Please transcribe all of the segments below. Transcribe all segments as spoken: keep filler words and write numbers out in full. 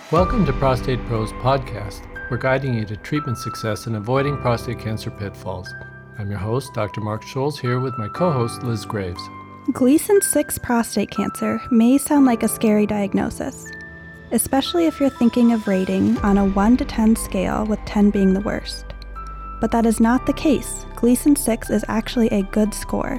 Welcome to Prostate Pro's podcast. We're guiding you to treatment success and avoiding prostate cancer pitfalls. I'm your host, Doctor Mark Scholes, here with my co-host, Liz Graves. Gleason six prostate cancer may sound like a scary diagnosis, especially if you're thinking of rating on a one to ten scale, with ten being the worst. But that is not the case. Gleason six is actually a good score.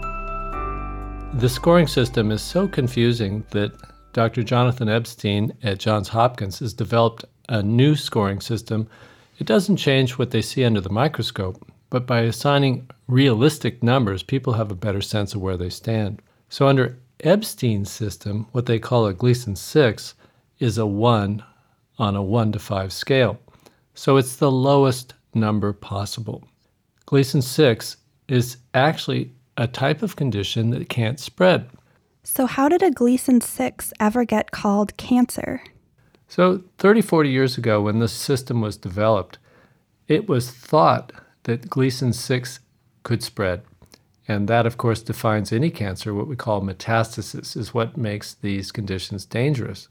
The scoring system is so confusing that Doctor Jonathan Epstein at Johns Hopkins has developed a new scoring system. It doesn't change what they see under the microscope, but by assigning realistic numbers, people have a better sense of where they stand. So under Epstein's system, what they call a Gleason six is a one on a one to five scale. So it's the lowest number possible. Gleason six is actually a type of condition that can't spread. So how did a Gleason six ever get called cancer? So thirty, forty years ago, when this system was developed, it was thought that Gleason six could spread. And that, of course, defines any cancer. What we call metastasis is what makes these conditions dangerous.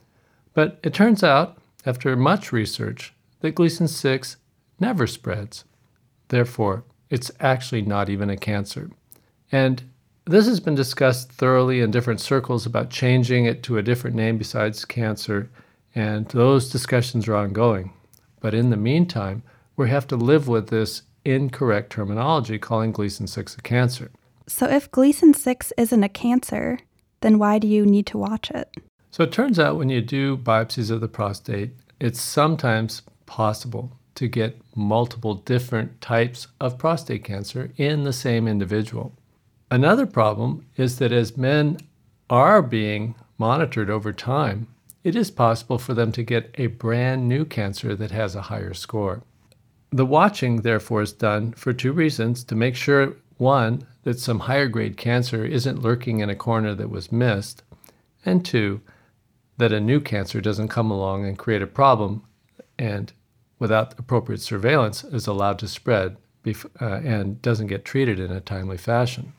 But it turns out, after much research, that Gleason six never spreads. Therefore, it's actually not even a cancer. And this has been discussed thoroughly in different circles about changing it to a different name besides cancer, and those discussions are ongoing. But in the meantime, we have to live with this incorrect terminology calling Gleason six a cancer. So if Gleason six isn't a cancer, then why do you need to watch it? So it turns out when you do biopsies of the prostate, it's sometimes possible to get multiple different types of prostate cancer in the same individual. Another problem is that as men are being monitored over time, it is possible for them to get a brand new cancer that has a higher score. The watching, therefore, is done for two reasons: to make sure, one, that some higher grade cancer isn't lurking in a corner that was missed, and two, that a new cancer doesn't come along and create a problem and, without appropriate surveillance, is allowed to spread bef- uh, and doesn't get treated in a timely fashion.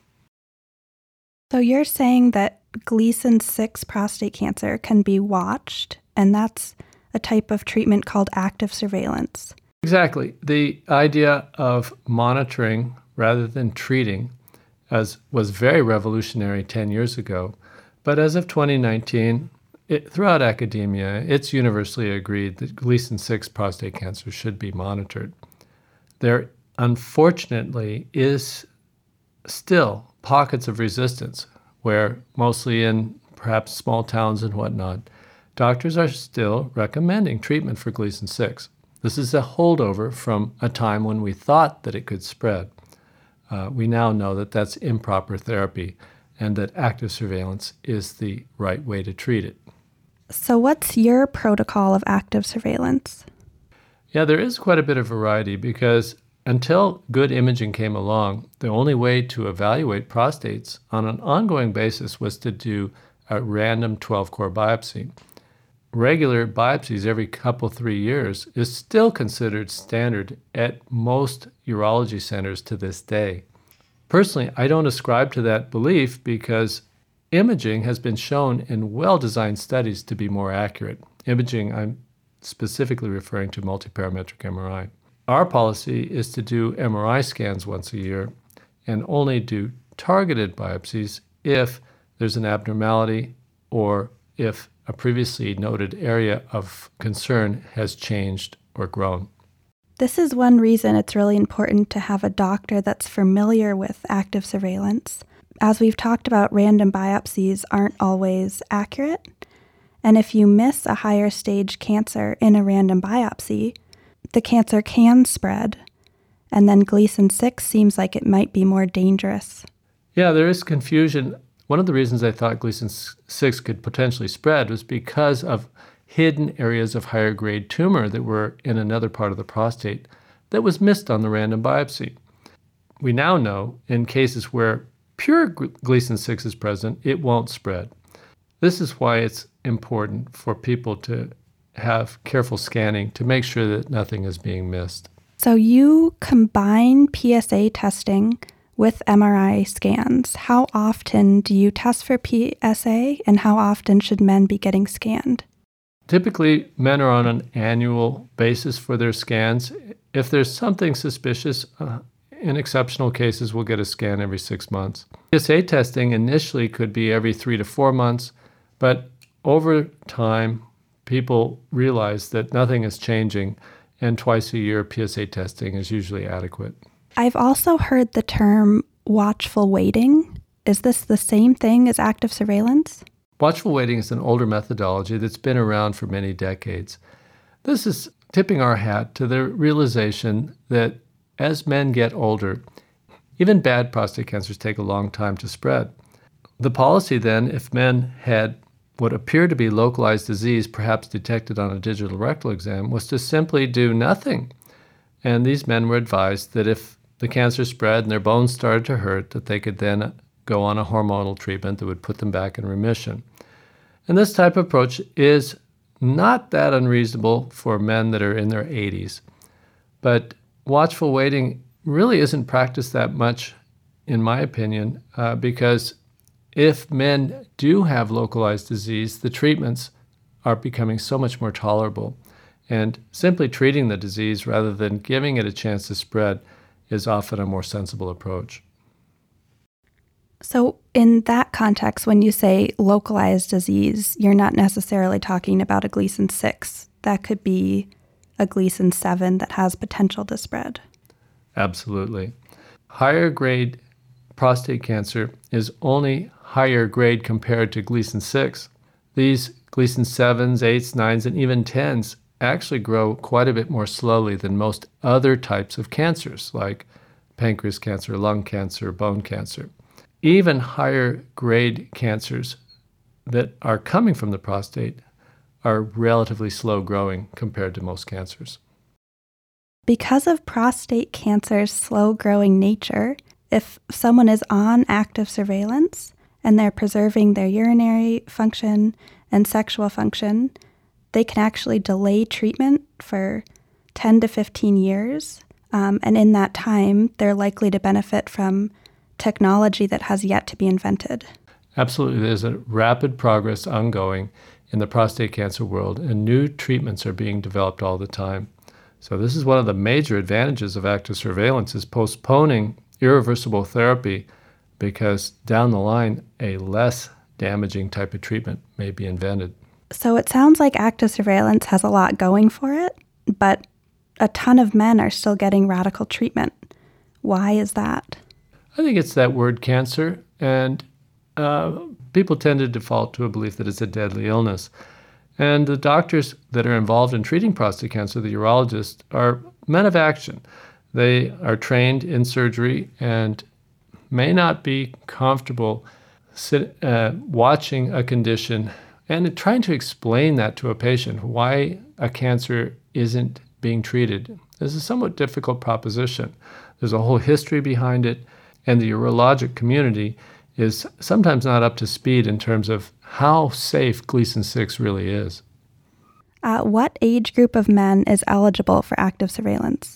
So you're saying that Gleason six prostate cancer can be watched, and that's a type of treatment called active surveillance. Exactly. The idea of monitoring rather than treating as was very revolutionary ten years ago. But as of twenty nineteen, it, throughout academia, it's universally agreed that Gleason six prostate cancer should be monitored. There, unfortunately, is still pockets of resistance where, mostly in perhaps small towns and whatnot, doctors are still recommending treatment for Gleason six. This is a holdover from a time when we thought that it could spread. Uh, we now know that that's improper therapy and that active surveillance is the right way to treat it. So what's your protocol of active surveillance? Yeah, there is quite a bit of variety because until good imaging came along, the only way to evaluate prostates on an ongoing basis was to do a random twelve-core biopsy. Regular biopsies every couple, three years is still considered standard at most urology centers to this day. Personally, I don't ascribe to that belief because imaging has been shown in well-designed studies to be more accurate. Imaging, I'm specifically referring to multiparametric M R I. Our policy is to do M R I scans once a year and only do targeted biopsies if there's an abnormality or if a previously noted area of concern has changed or grown. This is one reason it's really important to have a doctor that's familiar with active surveillance. As we've talked about, random biopsies aren't always accurate. And if you miss a higher stage cancer in a random biopsy, the cancer can spread. And then Gleason six seems like it might be more dangerous. Yeah, there is confusion. One of the reasons I thought Gleason six could potentially spread was because of hidden areas of higher grade tumor that were in another part of the prostate that was missed on the random biopsy. We now know in cases where pure Gleason six is present, it won't spread. This is why it's important for people to have careful scanning to make sure that nothing is being missed. So you combine P S A testing with M R I scans. How often do you test for P S A, and how often should men be getting scanned? Typically, men are on an annual basis for their scans. If there's something suspicious, uh, in exceptional cases, we'll get a scan every six months. P S A testing initially could be every three to four months, but over time, people realize that nothing is changing, and twice a year P S A testing is usually adequate. I've also heard the term watchful waiting. Is this the same thing as active surveillance? Watchful waiting is an older methodology that's been around for many decades. This is tipping our hat to the realization that as men get older, even bad prostate cancers take a long time to spread. The policy then, if men had what appeared to be localized disease, perhaps detected on a digital rectal exam, was to simply do nothing. And these men were advised that if the cancer spread and their bones started to hurt, that they could then go on a hormonal treatment that would put them back in remission. And this type of approach is not that unreasonable for men that are in their eighties. But watchful waiting really isn't practiced that much, in my opinion, uh, because if men do have localized disease, the treatments are becoming so much more tolerable. And simply treating the disease rather than giving it a chance to spread is often a more sensible approach. So in that context, when you say localized disease, you're not necessarily talking about a Gleason six. That could be a Gleason seven that has potential to spread. Absolutely. Higher grade prostate cancer is only higher grade compared to Gleason six. These Gleason sevens, eights, nines, and even tens actually grow quite a bit more slowly than most other types of cancers, like pancreas cancer, lung cancer, bone cancer. Even higher grade cancers that are coming from the prostate are relatively slow growing compared to most cancers. Because of prostate cancer's slow growing nature, if someone is on active surveillance and they're preserving their urinary function and sexual function, they can actually delay treatment for ten to fifteen years. Um, and in that time, they're likely to benefit from technology that has yet to be invented. Absolutely. There's a rapid progress ongoing in the prostate cancer world, and new treatments are being developed all the time. So this is one of the major advantages of active surveillance, is postponing irreversible therapy, because down the line, a less damaging type of treatment may be invented. So it sounds like active surveillance has a lot going for it, but a ton of men are still getting radical treatment. Why is that? I think it's that word cancer, and uh, people tend to default to a belief that it's a deadly illness. And the doctors that are involved in treating prostate cancer, the urologists, are men of action. They are trained in surgery and may not be comfortable sit, uh, watching a condition and trying to explain that to a patient, why a cancer isn't being treated. This is a somewhat difficult proposition. There's a whole history behind it, and the urologic community is sometimes not up to speed in terms of how safe Gleason six really is. Uh, what age group of men is eligible for active surveillance?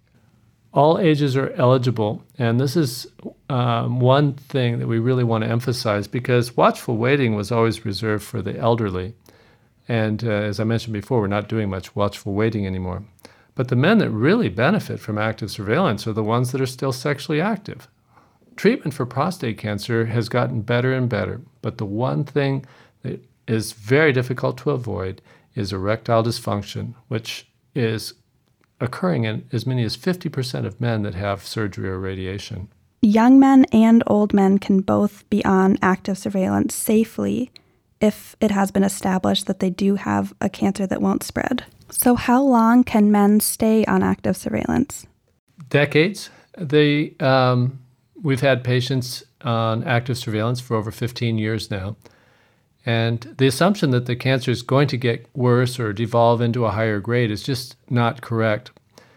All ages are eligible, and this is um, one thing that we really want to emphasize, because watchful waiting was always reserved for the elderly. And uh, as I mentioned before, we're not doing much watchful waiting anymore. But the men that really benefit from active surveillance are the ones that are still sexually active. Treatment for prostate cancer has gotten better and better, but the one thing that is very difficult to avoid is erectile dysfunction, which is occurring in as many as fifty percent of men that have surgery or radiation. Young men and old men can both be on active surveillance safely if it has been established that they do have a cancer that won't spread. So how long can men stay on active surveillance? Decades. They, um, we've had patients on active surveillance for over fifteen years now. And the assumption that the cancer is going to get worse or devolve into a higher grade is just not correct.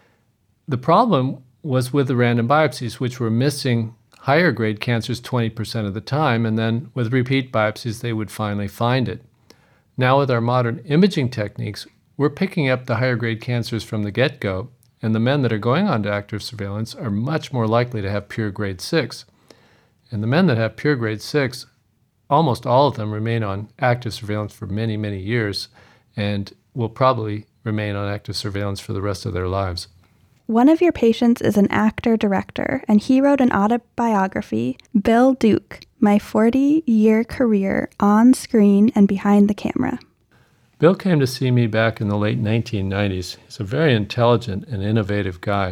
The problem was with the random biopsies, which were missing higher grade cancers twenty percent of the time, and then with repeat biopsies, they would finally find it. Now with our modern imaging techniques, we're picking up the higher grade cancers from the get-go, and the men that are going on to active surveillance are much more likely to have pure grade six. And the men that have pure grade six, almost all of them remain on active surveillance for many, many years, and will probably remain on active surveillance for the rest of their lives. One of your patients is an actor-director, and he wrote an autobiography, Bill Duke, My forty-Year Career on Screen and Behind the Camera. Bill came to see me back in the late nineteen nineties. He's a very intelligent and innovative guy,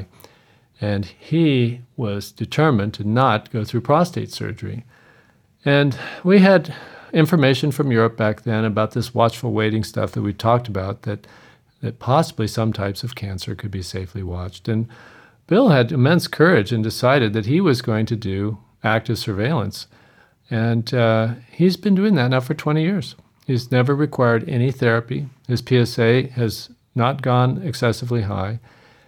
and he was determined to not go through prostate surgery. And we had information from Europe back then about this watchful waiting stuff that we talked about, that that possibly some types of cancer could be safely watched. And Bill had immense courage and decided that he was going to do active surveillance. And uh, he's been doing that now for twenty years. He's never required any therapy. His P S A has not gone excessively high.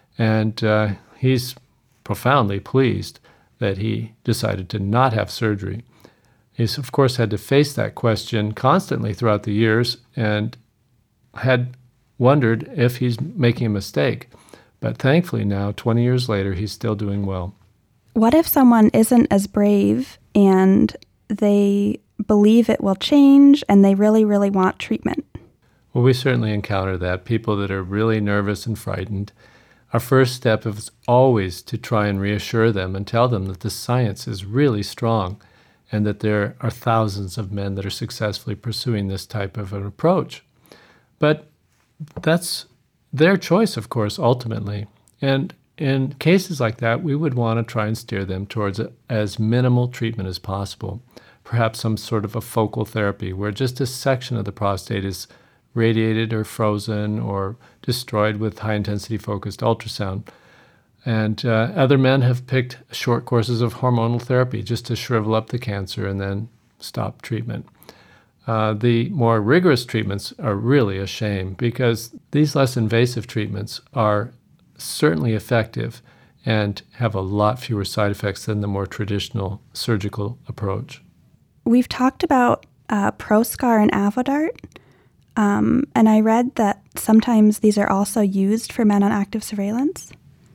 And uh, he's profoundly pleased that he decided to not have surgery. He's, of course, had to face that question constantly throughout the years and had wondered if he's making a mistake. But thankfully now, twenty years later, he's still doing well. What if someone isn't as brave and they believe it will change and they really, really want treatment? Well, we certainly encounter that. People that are really nervous and frightened. Our first step is always to try and reassure them and tell them that the science is really strong and that there are thousands of men that are successfully pursuing this type of an approach. But that's their choice, of course, ultimately. And in cases like that, we would want to try and steer them towards a, as minimal treatment as possible. Perhaps some sort of a focal therapy where just a section of the prostate is radiated or frozen or destroyed with high-intensity focused ultrasound. And uh, other men have picked short courses of hormonal therapy just to shrivel up the cancer and then stop treatment. Uh, the more rigorous treatments are really a shame because these less invasive treatments are certainly effective and have a lot fewer side effects than the more traditional surgical approach. We've talked about uh, Proscar and Avodart, um, and I read that sometimes these are also used for men on active surveillance.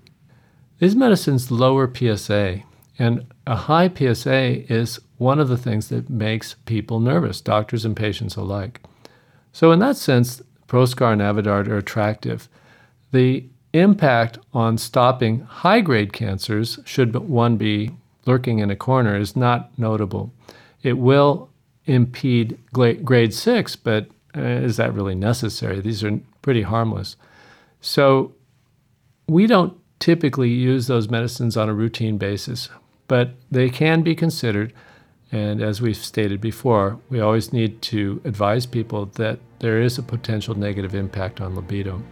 These medicines lower P S A, and a high P S A is one of the things that makes people nervous, doctors and patients alike. So in that sense, Proscar and Avodart are attractive. The impact on stopping high-grade cancers, should one be lurking in a corner, is not notable. It will impede grade six, but uh, is that really necessary? These are pretty harmless. So we don't typically use those medicines on a routine basis, but they can be considered. And as we've stated before, we always need to advise people that there is a potential negative impact on libido.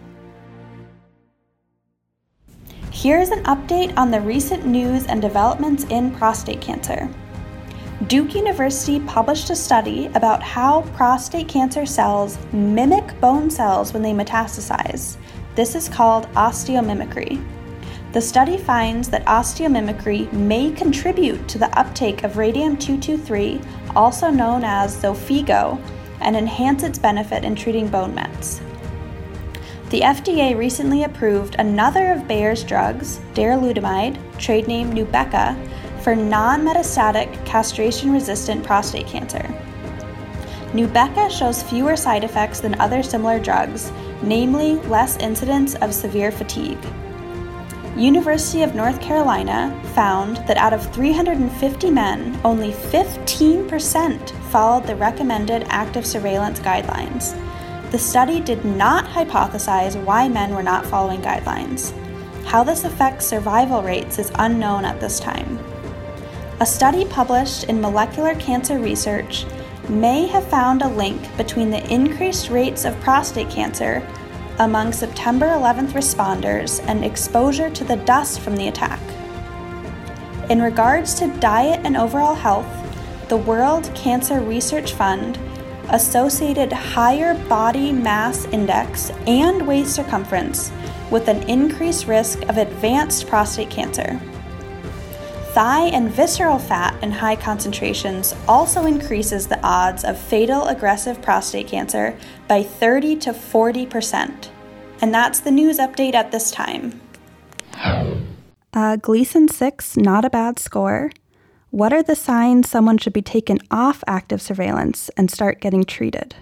Here's an update on the recent news and developments in prostate cancer. Duke University published a study about how prostate cancer cells mimic bone cells when they metastasize. This is called osteomimicry. The study finds that osteomimicry may contribute to the uptake of radium two twenty-three, also known as Xofigo, and enhance its benefit in treating bone mets. The F D A recently approved another of Bayer's drugs, darolutamide, trade name Nubeqa, for non-metastatic castration-resistant prostate cancer. Nubeqa shows fewer side effects than other similar drugs, namely less incidence of severe fatigue. University of North Carolina found that out of three hundred fifty men, only fifteen percent followed the recommended active surveillance guidelines. The study did not hypothesize why men were not following guidelines. How this affects survival rates is unknown at this time. A study published in Molecular Cancer Research may have found a link between the increased rates of prostate cancer among September eleventh responders and exposure to the dust from the attack. In regards to diet and overall health, the World Cancer Research Fund associated higher body mass index and waist circumference with an increased risk of advanced prostate cancer. Thigh and visceral fat in high concentrations also increases the odds of fatal aggressive prostate cancer by thirty to forty percent. And that's the news update at this time. Uh, Gleason six, not a bad score. What are the signs someone should be taken off active surveillance and start getting treated?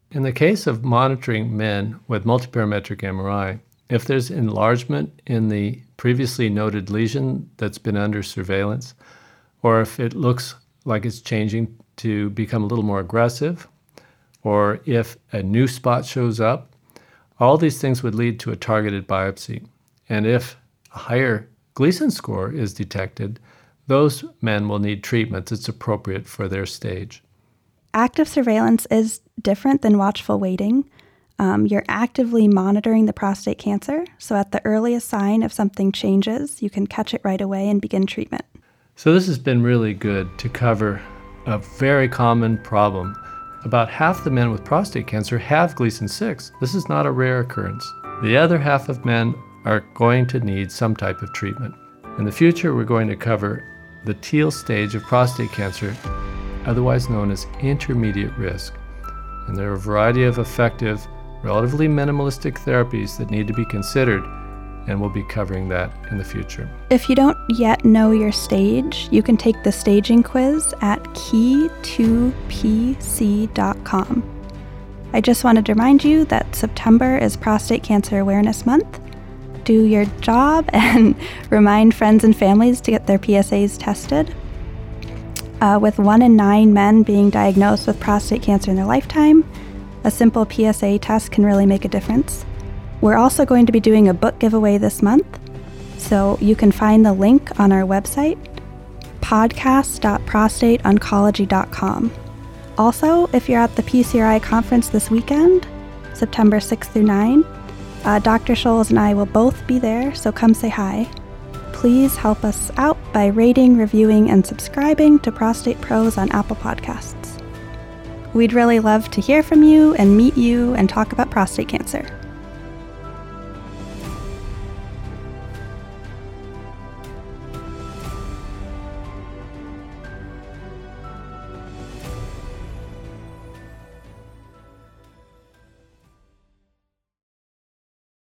In the case of monitoring men with multiparametric M R I, if there's enlargement in the previously noted lesion that's been under surveillance, or if it looks like it's changing to become a little more aggressive, or if a new spot shows up, all these things would lead to a targeted biopsy. And if a higher Gleason score is detected, those men will need treatment that's appropriate for their stage. Active surveillance is different than watchful waiting. Um, you're actively monitoring the prostate cancer, so at the earliest sign if something changes, you can catch it right away and begin treatment. So this has been really good to cover a very common problem. About half the men with prostate cancer have Gleason six. This is not a rare occurrence. The other half of men are going to need some type of treatment. In the future, we're going to cover the teal stage of prostate cancer, otherwise known as intermediate risk. And there are a variety of effective, relatively minimalistic therapies that need to be considered, and we'll be covering that in the future. If you don't yet know your stage, you can take the staging quiz at key two p c dot com. I just wanted to remind you that September is Prostate Cancer Awareness Month. Do your job and remind friends and families to get their P S As tested. Uh, with one in nine men being diagnosed with prostate cancer in their lifetime, a simple P S A test can really make a difference. We're also going to be doing a book giveaway this month, so you can find the link on our website, podcast dot prostate oncology dot com. Also, if you're at the P C R I conference this weekend, September sixth through ninth, uh, Doctor Scholes and I will both be there, so come say hi. Please help us out by rating, reviewing, and subscribing to Prostate Pros on Apple Podcasts. We'd really love to hear from you and meet you and talk about prostate cancer.